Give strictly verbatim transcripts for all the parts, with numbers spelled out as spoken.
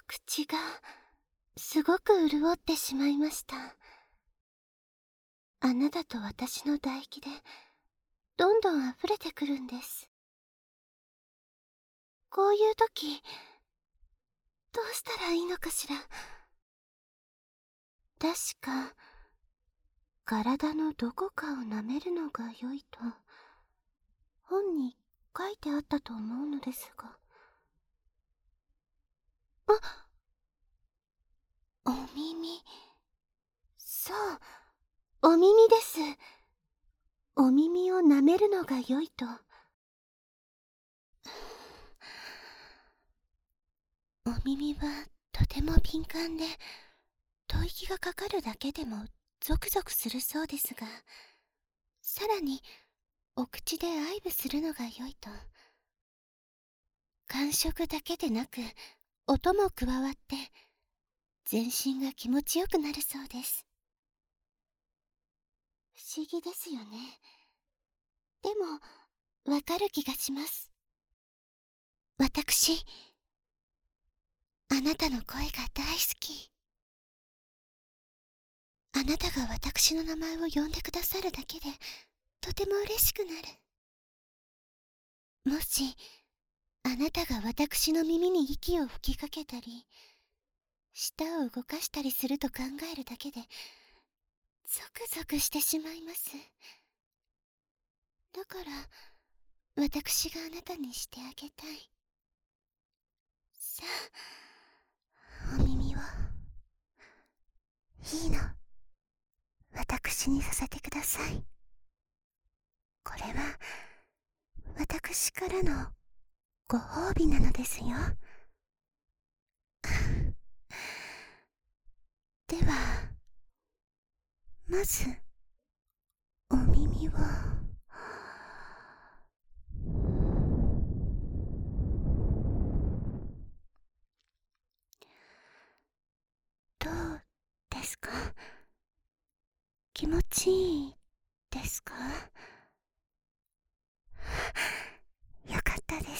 口がすごく潤ってしまいました。あなたと私の唾液でどんどん溢れてくるんです。こういう時、どうしたらいいのかしら。確か、体のどこかを舐めるのが良いと、本に書いてあったと思うのですが。あ、お耳。そう、お耳です。お耳を舐めるのが良いと。お耳はとても敏感で、吐息がかかるだけでもゾクゾクするそうですが、さらにお口で愛撫するのが良いと。感触だけでなく音も加わって全身が気持ちよくなるそうです。不思議ですよね。でもわかる気がします。私、あなたの声が大好き。あなたが私の名前を呼んでくださるだけでとても嬉しくなる。もしあなたが私の耳に息を吹きかけたり舌を動かしたりすると考えるだけでゾクゾクしてしまいます。だから私があなたにしてあげたい。さあ、お耳をいいの、私にさせてください。これは私からのご褒美なのですよ。ではまずお耳をどうですか？気持ちいいですか？よかったです。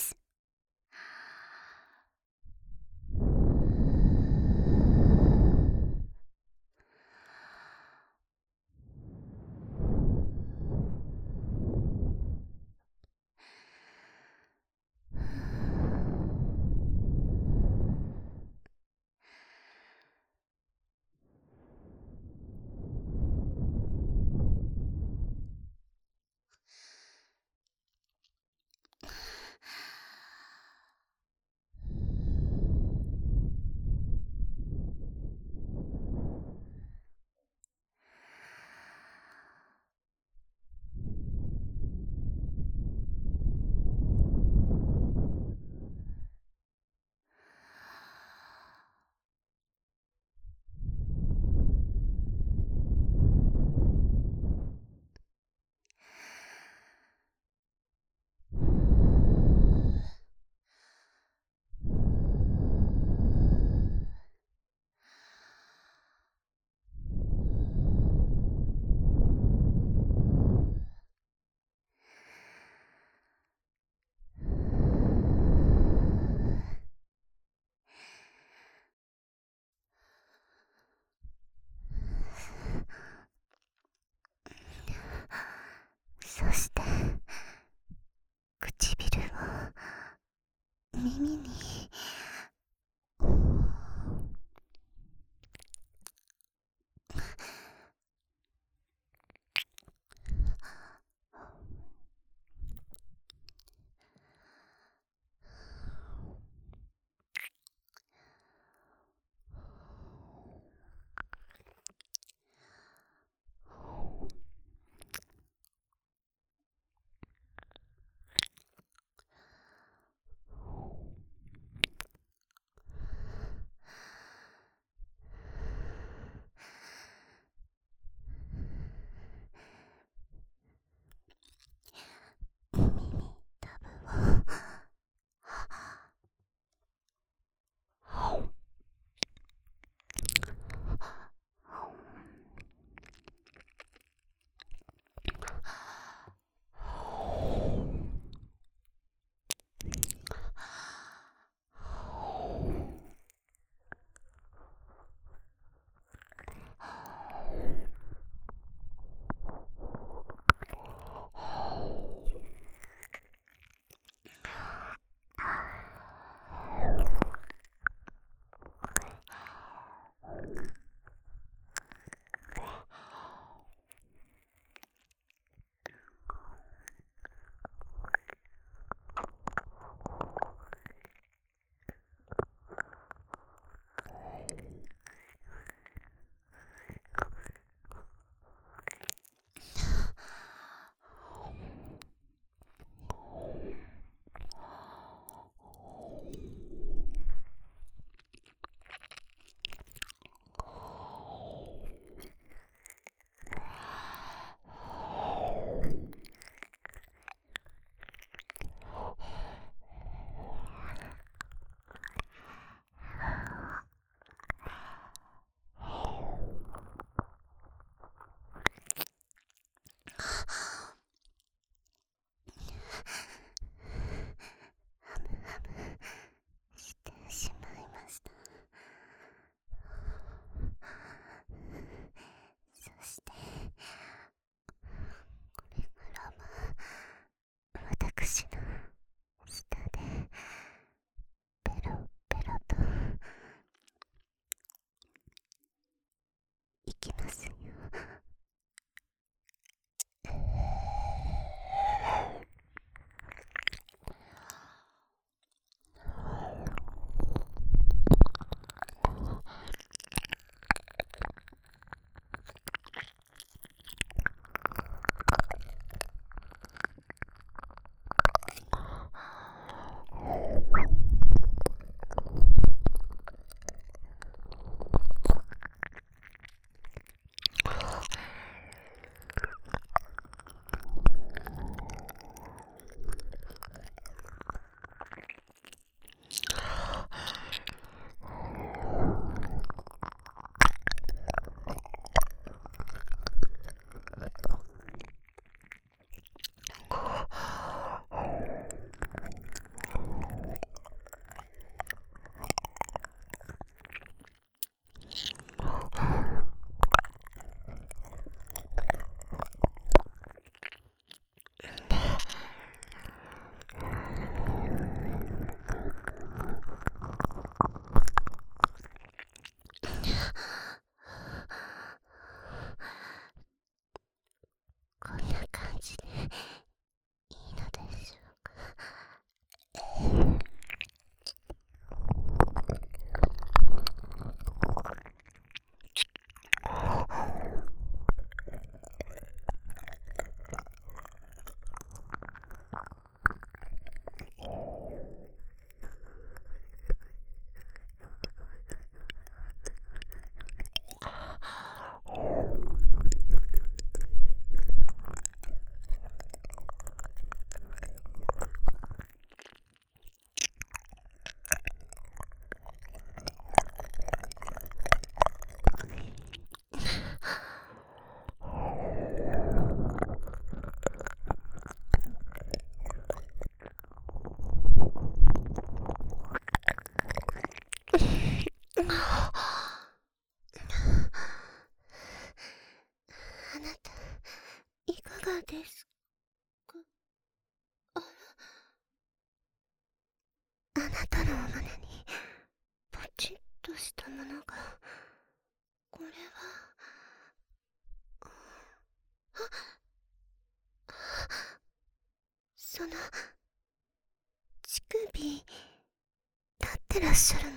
そして唇を耳になたのお胸にポチッとしたものが、これは、あ、その乳首立ってらっしゃるの？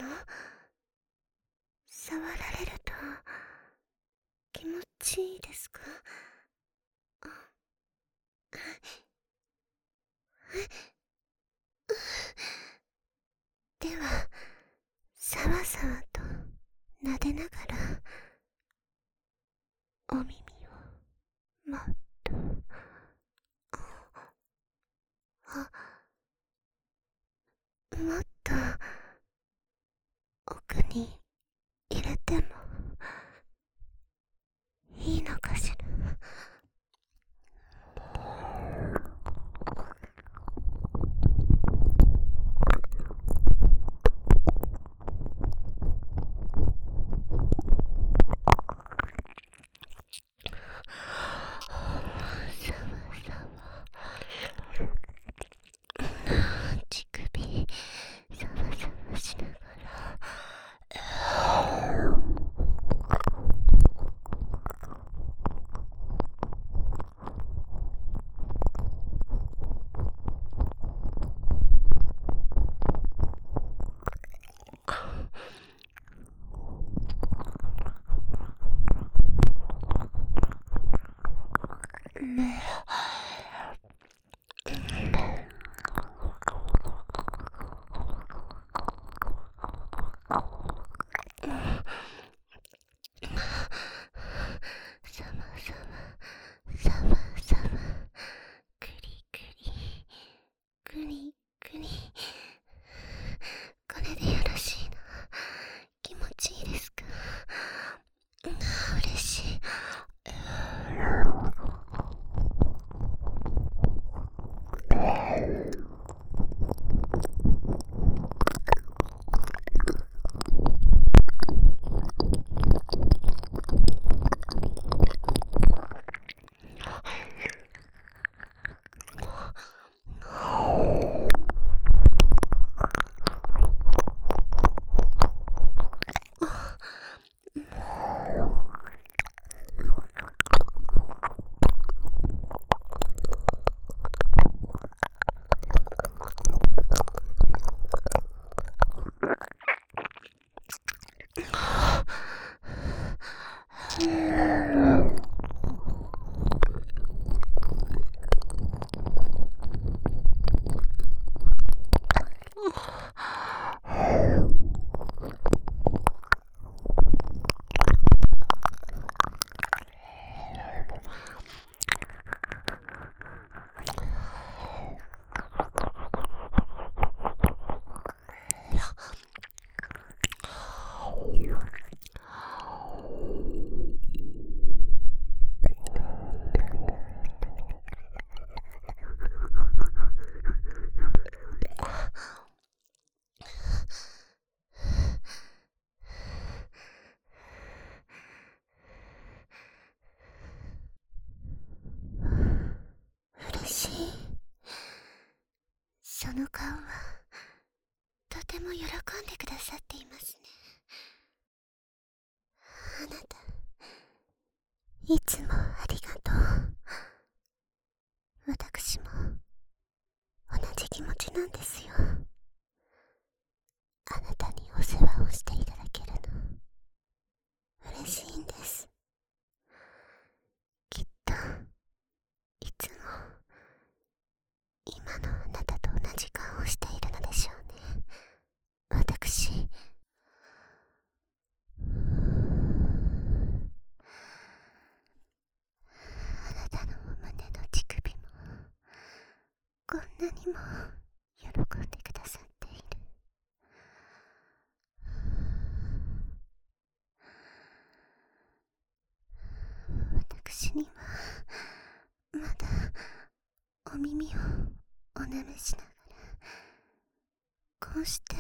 触られると気持ちいいですか？あ、では、さわさわと撫でながらお耳をもっと、あ、もっと奥に入れてもいいのかしら。乳首さわさわしながら、ねさわさわさわさわ、くりくりくりくり、これでよろしいの？気持ちいいですか？嬉しい。嬉しい。その顔はとても喜んでくださっていますね。あなた、いつもありがとう。私も同じ気持ちなんですよ。あなたにお世話をしていただけるの嬉しいんです。きっといつも今のあなたと同じ顔をしているのでしょうね。私、あなたのお胸の乳首もこんなにも喜んでくださっている。私にはまだお耳をお舐めしながら、こうして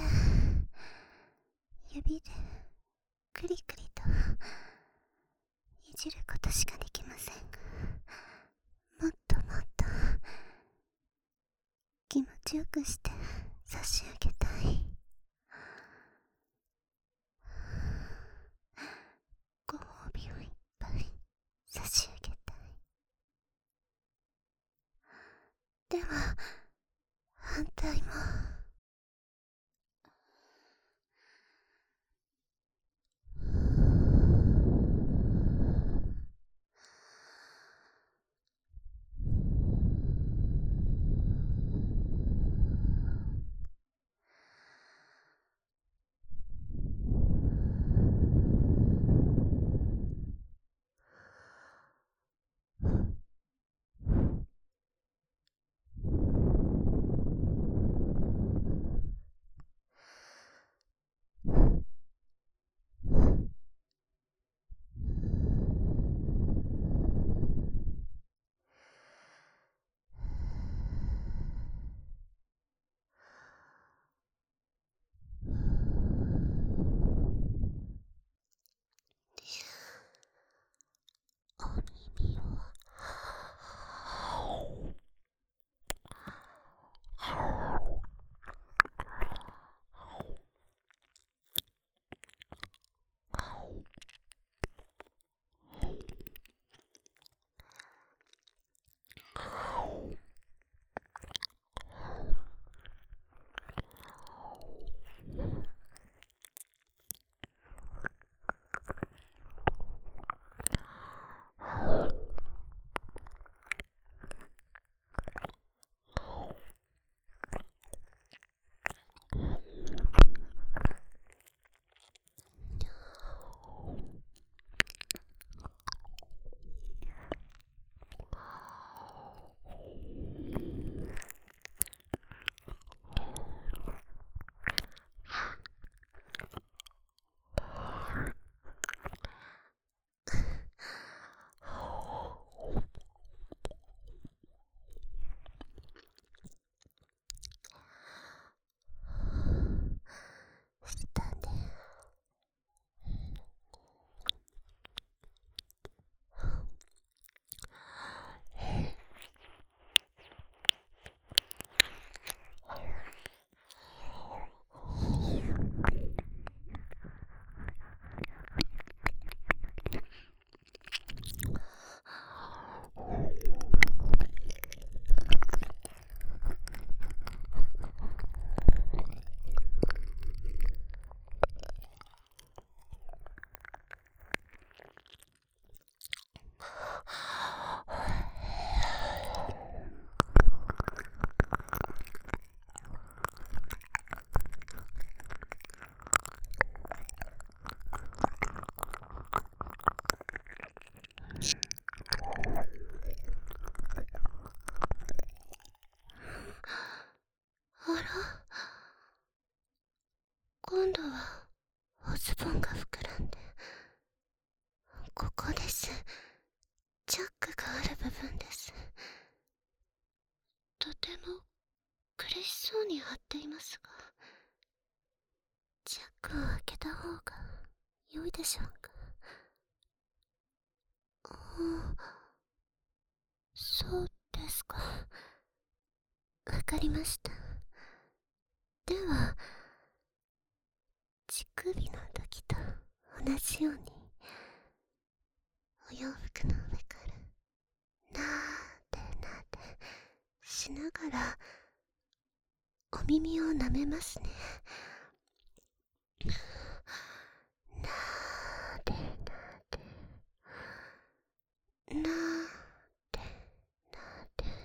指でクリクリといじることしかできませんが、もっともっと気持ちよくして差し上げたい。 今度はおズボンが膨らんで、ここです。チャックがある部分です。とても苦しそうに張っていますが、チャックを開けた方が良いでしょうか。ああ、そうですか。わかりました。では、乳首の時と同じように、お洋服の上からなーでなーでしながらお耳を舐めますね。なーでなーでなーでなーで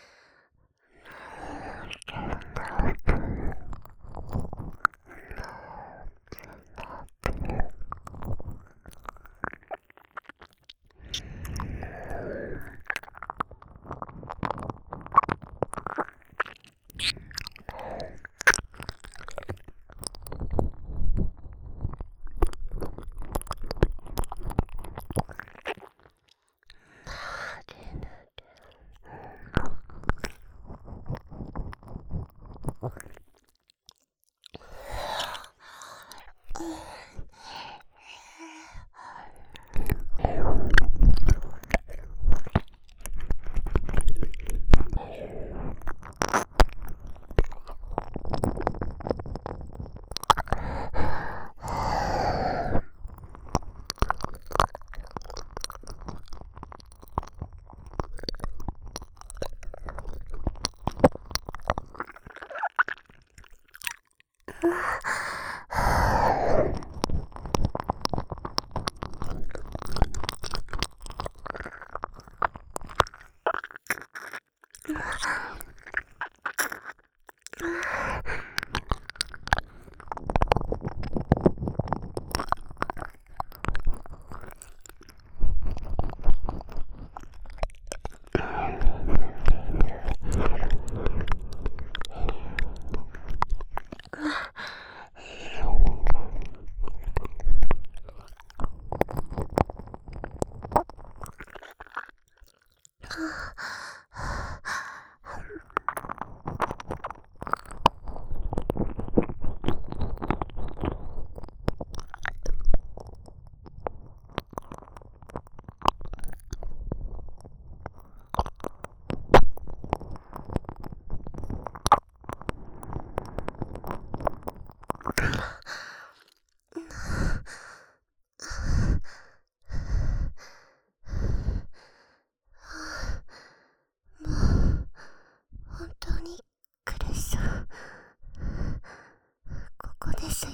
本当に苦しそう。ここですよ。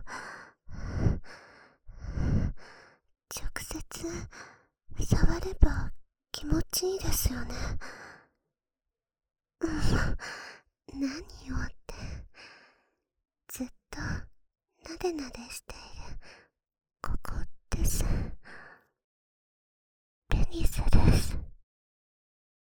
直接触れば気持ちいいですよね。うん、何をって、ずっとなでなでしているここです。ペニスです。